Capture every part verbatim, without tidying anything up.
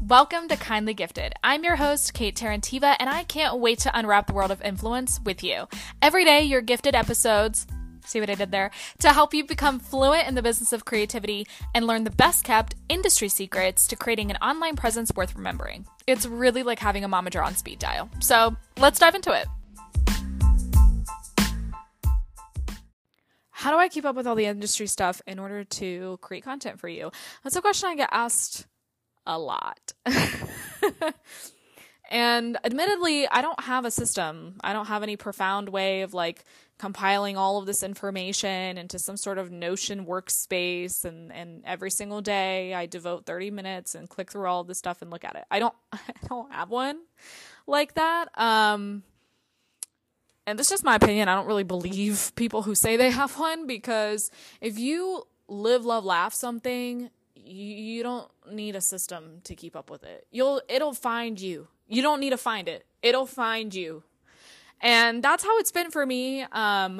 Welcome to Kindly Gifted. I'm your host, Kate Tarantiva, and I can't wait to unwrap the world of influence with you. Every day, you're gifted episodes, see what I did there, to help you become fluent in the business of creativity and learn the best kept industry secrets to creating an online presence worth remembering. It's really like having a momager on speed dial. So let's dive into it. How do I keep up with all the industry stuff in order to create content for you? That's a question I get asked a lot. And admittedly, I don't have a system. I don't have any profound way of like compiling all of this information into some sort of Notion workspace. And, and every single day I devote thirty minutes and click through all of this stuff and look at it. I don't, I don't have one like that. Um, and this is just my opinion. I don't really believe people who say they have one, because if you live, love, laugh something, you, you don't need a system to keep up with it. You'll, it'll find you. You don't need to find it. It'll find you. And that's how it's been for me. Um,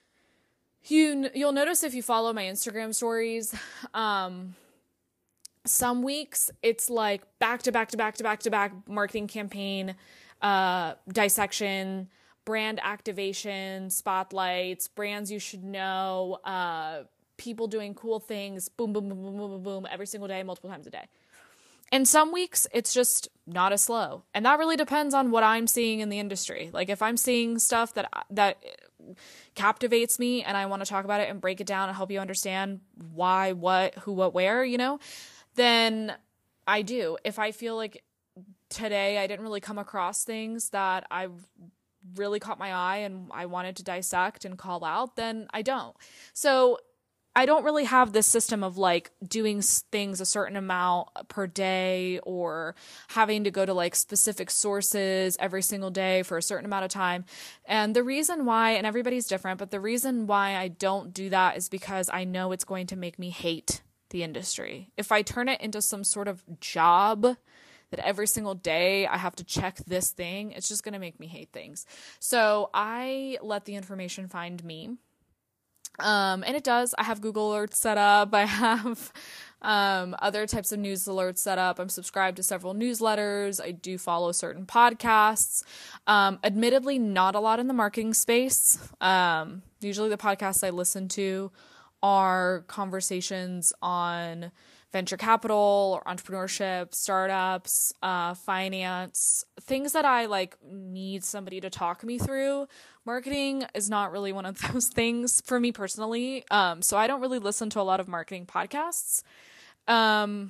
you, you'll notice if you follow my Instagram stories, um, some weeks it's like back to back to back to back to back marketing campaign, uh, dissection, brand activation, spotlights, brands you should know, uh, people doing cool things, boom, boom, boom, boom, boom, boom, boom, every single day, multiple times a day. And some weeks it's just not as slow. And that really depends on what I'm seeing in the industry. Like if I'm seeing stuff that that captivates me and I want to talk about it and break it down and help you understand why, what, who, what, where, you know, then I do. If I feel like today I didn't really come across things that I really caught my eye and I wanted to dissect and call out, then I don't. So I don't really have this system of like doing things a certain amount per day or having to go to like specific sources every single day for a certain amount of time. And the reason why, and everybody's different, but the reason why I don't do that is because I know it's going to make me hate the industry. If I turn it into some sort of job that every single day I have to check this thing, it's just going to make me hate things. So I let the information find me. Um, and it does. I have Google alerts set up. I have, um, other types of news alerts set up. I'm subscribed to several newsletters. I do follow certain podcasts. Um, admittedly, not a lot in the marketing space. Um, usually the podcasts I listen to are conversations on venture capital or entrepreneurship, startups, uh, finance, things that I like need somebody to talk me through. Marketing is not really one of those things for me personally. Um, so I don't really listen to a lot of marketing podcasts. Um,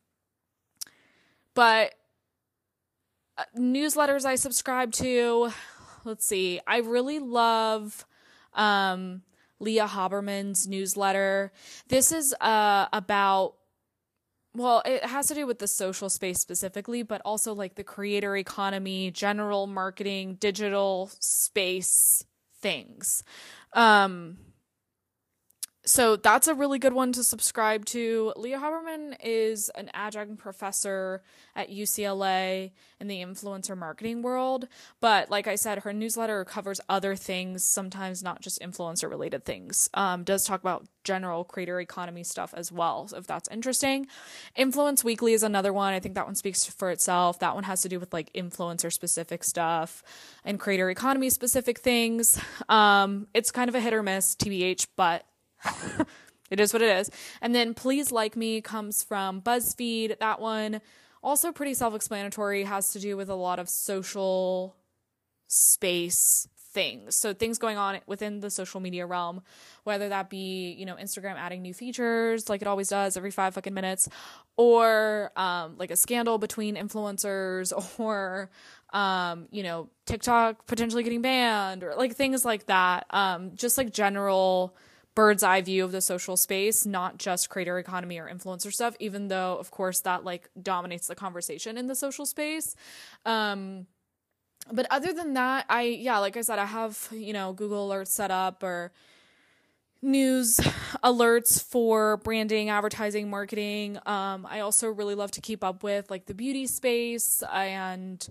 but uh, newsletters I subscribe to, let's see, I really love, um, Leah Haberman's newsletter. This is, uh, about Well, it has to do with the social space specifically, but also like the creator economy, general marketing, digital space things. Um, so that's a really good one to subscribe to. Leah Haberman is an adjunct professor at U C L A in the influencer marketing world. But like I said, her newsletter covers other things, sometimes not just influencer related things. Um, does talk about general creator economy stuff as well, so if that's interesting. Influence Weekly is another one. I think that one speaks for itself. That one has to do with like influencer specific stuff and creator economy specific things. Um, it's kind of a hit or miss, T B H, but it is what it is. And then Please Like Me comes from BuzzFeed. That one also pretty self-explanatory, has to do with a lot of social space things. So things going on within the social media realm, whether that be, you know, Instagram adding new features like it always does every five fucking minutes, or um, like a scandal between influencers, or, um, you know, TikTok potentially getting banned, or like things like that. Um, just like general bird's eye view of the social space, not just creator economy or influencer stuff, even though of course that like dominates the conversation in the social space. Um, but other than that, I, yeah, like I said, I have, you know, Google alerts set up, or news alerts for branding, advertising, marketing. Um, I also really love to keep up with like the beauty space and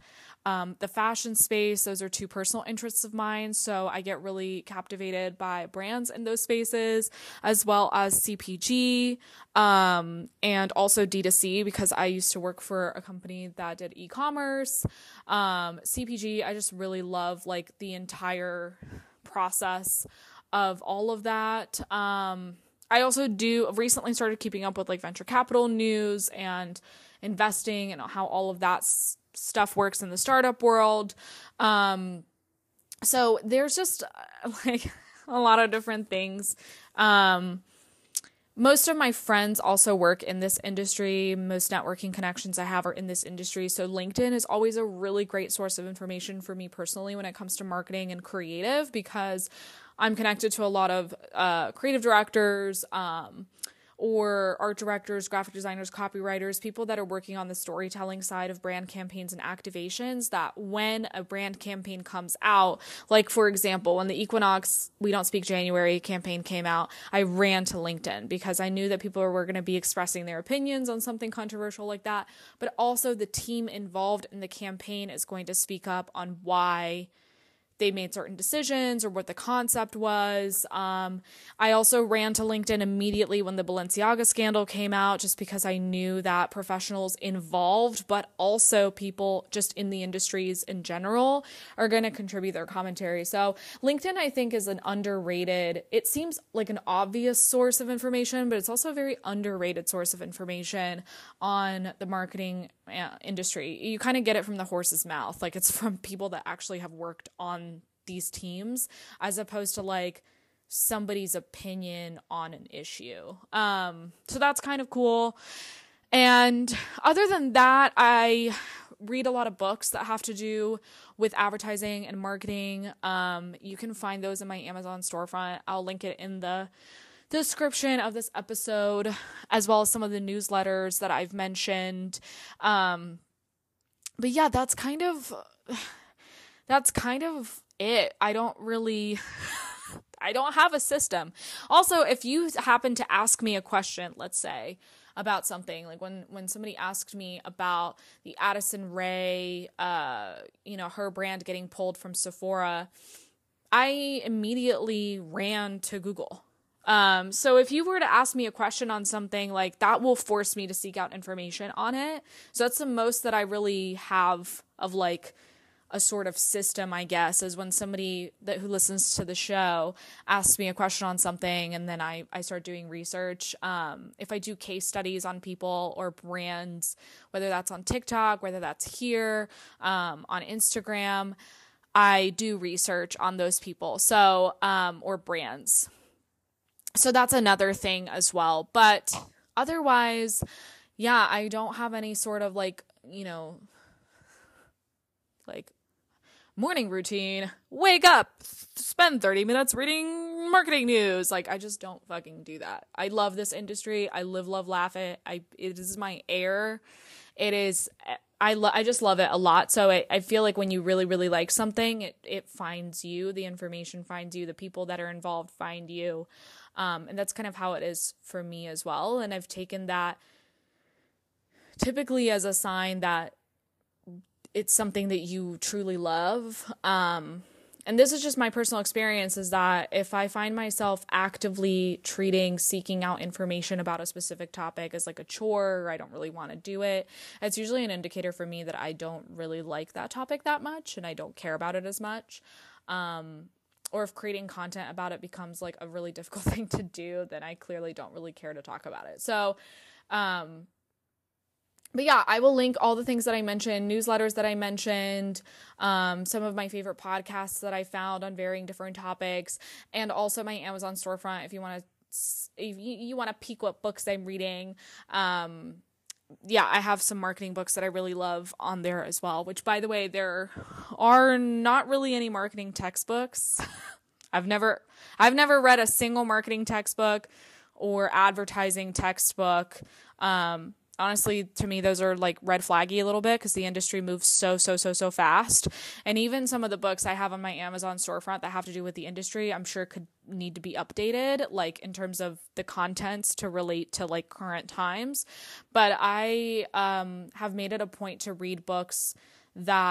Um, the fashion space, those are two personal interests of mine. So I get really captivated by brands in those spaces, as well as C P G, um, and also D two C, because I used to work for a company that did e-commerce. Um, C P G, I just really love like the entire process of all of that. Um, I also do recently started keeping up with like venture capital news and investing and how all of that s- stuff works in the startup world. Um, so there's just uh, like a lot of different things. Um, most of my friends also work in this industry. Most networking connections I have are in this industry. So LinkedIn is always a really great source of information for me personally when it comes to marketing and creative, because I'm connected to a lot of uh, creative directors, um, or art directors, graphic designers, copywriters, people that are working on the storytelling side of brand campaigns and activations, that when a brand campaign comes out, like for example, when the Equinox We Don't Speak January campaign came out, I ran to LinkedIn because I knew that people were going to be expressing their opinions on something controversial like that, but also the team involved in the campaign is going to speak up on why they made certain decisions or what the concept was. Um, I also ran to LinkedIn immediately when the Balenciaga scandal came out, just because I knew that professionals involved, but also people just in the industries in general, are going to contribute their commentary. So LinkedIn, I think, is an underrated, it seems like an obvious source of information, but it's also a very underrated source of information on the marketing industry. You kind of get it from the horse's mouth. Like, it's from people that actually have worked on these teams, as opposed to like somebody's opinion on an issue. Um, so that's kind of cool. And other than that, I read a lot of books that have to do with advertising and marketing. Um, you can find those in my Amazon storefront. I'll link it in the description of this episode, as well as some of the newsletters that I've mentioned. Um, but yeah, that's kind of, that's kind of it. I don't really, I don't have a system. Also, if you happen to ask me a question, let's say, about something, like when, when somebody asked me about the Addison Rae, uh, you know, her brand getting pulled from Sephora, I immediately ran to Google. Um, so if you were to ask me a question on something, like that will force me to seek out information on it. So that's the most that I really have of like a sort of system, I guess, is when somebody that who listens to the show asks me a question on something, and then I, I start doing research. Um, if I do case studies on people or brands, whether that's on TikTok, whether that's here, um, on Instagram, I do research on those people. So, um, or brands. So that's another thing as well. But otherwise, yeah, I don't have any sort of like, you know, like morning routine, wake up, spend thirty minutes reading marketing news. Like, I just don't fucking do that. I love this industry. I live, love, laugh it. I, it is my air. It is, I lo- I just love it a lot. So I, I feel like when you really, really like something, it, it finds you, the information finds you, the people that are involved find you. Um, and that's kind of how it is for me as well. And I've taken that typically as a sign that it's something that you truly love. Um, and this is just my personal experience, is that if I find myself actively treating, seeking out information about a specific topic as like a chore, or I don't really want to do it, it's usually an indicator for me that I don't really like that topic that much and I don't care about it as much. Um, or if creating content about it becomes like a really difficult thing to do, then I clearly don't really care to talk about it. So, um, But yeah, I will link all the things that I mentioned, newsletters that I mentioned, um, some of my favorite podcasts that I found on varying different topics, and also my Amazon storefront if you want to if you, you want to peek what books I'm reading. Um, yeah, I have some marketing books that I really love on there as well, which, by the way, there are not really any marketing textbooks. I've never I've never read a single marketing textbook or advertising textbook. Um, Honestly, to me, those are like red flaggy a little bit because the industry moves so, so, so, so fast. And even some of the books I have on my Amazon storefront that have to do with the industry, I'm sure could need to be updated, like in terms of the contents to relate to like current times. But I um, have made it a point to read books that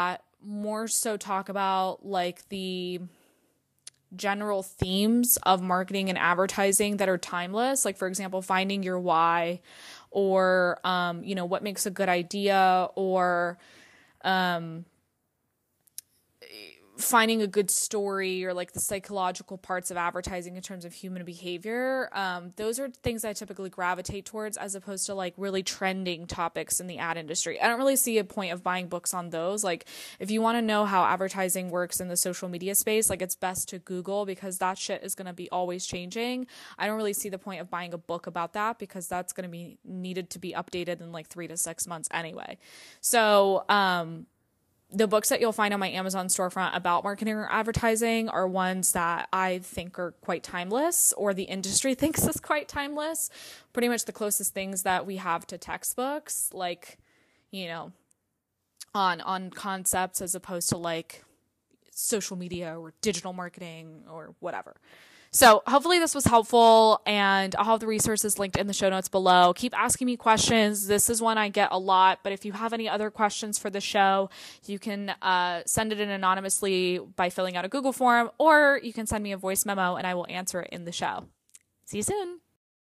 more so talk about like the general themes of marketing and advertising that are timeless. Like, for example, finding your why, or, um, you know, what makes a good idea, or, um, finding a good story, or like the psychological parts of advertising in terms of human behavior. Um, those are things I typically gravitate towards, as opposed to like really trending topics in the ad industry. I don't really see a point of buying books on those. Like, if you want to know how advertising works in the social media space, like, it's best to Google, because that shit is going to be always changing. I don't really see the point of buying a book about that, because that's going to be needed to be updated in like three to six months anyway. So, um, the books that you'll find on my Amazon storefront about marketing or advertising are ones that I think are quite timeless, or the industry thinks is quite timeless. Pretty much the closest things that we have to textbooks, like, you know, on on concepts, as opposed to like social media or digital marketing or whatever. So hopefully this was helpful, and I'll have the resources linked in the show notes below. Keep asking me questions. This is one I get a lot, but if you have any other questions for the show, you can uh, send it in anonymously by filling out a Google form, or you can send me a voice memo and I will answer it in the show. See you soon.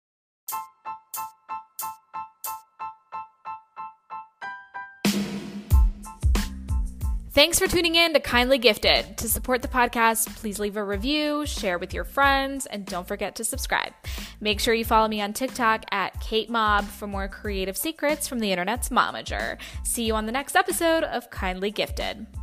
Thanks for tuning in to Kindly Gifted. To support the podcast, please leave a review, share with your friends, and don't forget to subscribe. Make sure you follow me on TikTok at Kate Mob for more creative secrets from the internet's momager. See you on the next episode of Kindly Gifted.